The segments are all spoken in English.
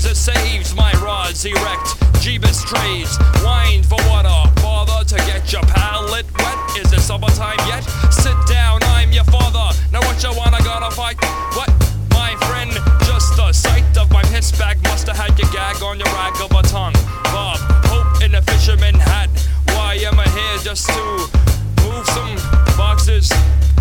it saves my rods erect. Jeebus trades, wine for water. Bother to get your palate wet. Is it summertime yet? Sit down, I'm your father. Now what you wanna gotta fight? What? My friend, just the sight of my piss bag must have had you gag on your rag of a tongue. Bob, Hope in a fisherman hat. Why am I here just to move some boxes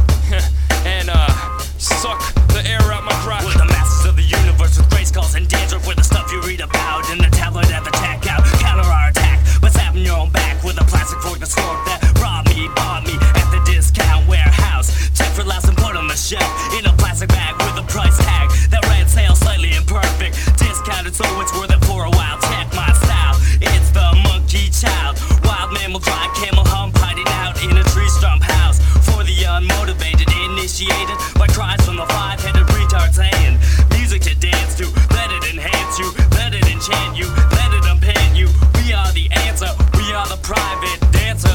and suck the air out my crack? We're the masters of the universe with race calls and dandruff. We're the stuff you read about in the tablet at the checkout. Counter our attack, but stab in your own back with a plastic fork and stork that robbed me, bought me at the discount warehouse. Check for last and put on the shelf in a plastic bag with a price tag that read sale slightly imperfect. Discounted so it's worth it for a while. Check my style, it's the monkey child. Wild mammal drive, camel hump, hiding out in a tree stump house. For the unmotivated, initiated by cries from the five-headed retard saying music to dance to, let it enhance you, let it enchant you, let it unpan you. We are the answer, we are the private dancer.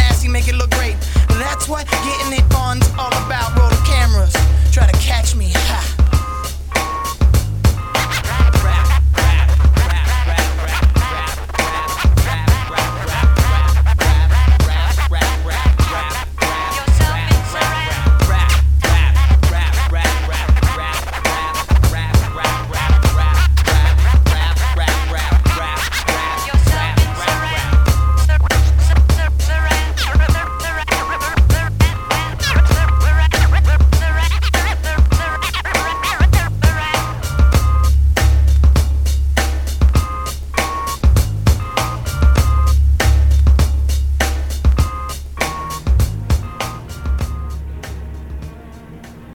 That's what getting it on's all about. Roll the cameras, try to catch me.